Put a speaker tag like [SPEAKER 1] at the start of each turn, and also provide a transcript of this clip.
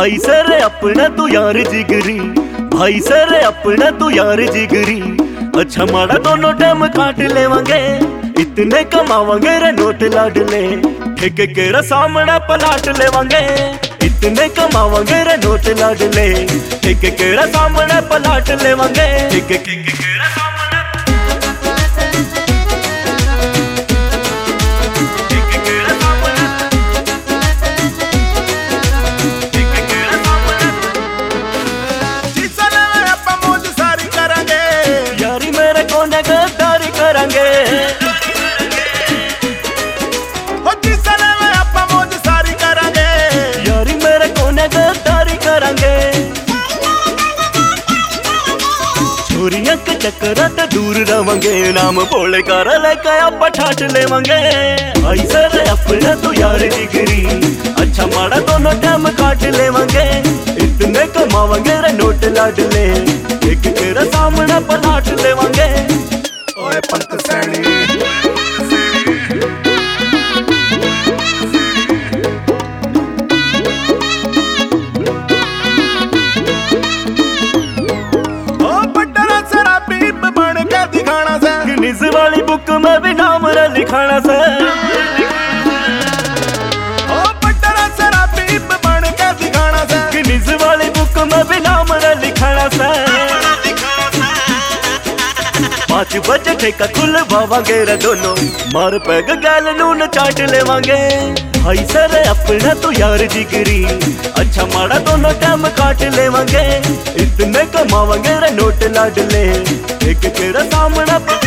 [SPEAKER 1] भाई सर अपना तू यार जिगरी, भाई सर अपना तू यार जिगरी। अच्छा माड़ा दोनों टाइम काट लेवांगे, इतने कमावांगे रे नोट लाडले। ठेके केरा सामने पलाट लेवांगे, इतने कमावांगे रे नोट लाडले। ठेके केरा सामने पलाट लेवांगे, ठेके केरा सामने। गद्दारी करेंगे मौज सारी करेंगे, यारी मेरे कोने गद्दारी करेंगे। छोरियां के चक्कर ते दूर रवांगे, नाम बोले कर लेके आप ठाट लेवांगे। भाई सर अपना तू यार जिगरी, अच्छा माड़ा दोनों टाइम काट लेवांगे। इतने कमावांगे रे नोट लाडले, एक तेरा सामने पलाट लेवांगे। ओए पंत सैनी बन के दिखाना से, गिनीज वाली बुक में भी नाम रे लिखाना से। ओ पट्टरा शराबी बन के दिखाना से, गिनीज वाली बुक में भी नाम रे लिखाना से। 5 बजे ठेका खुलवावांगे रे दोनों, मार पैग गैल नून चाट लेवांगे। भाई सर अपना तू यार जिगरी, अच्छा माड़ा दोनों टाइम काट लेवांगे। इतने कमावांगे रे नोट लाडले, एक तेरा सामना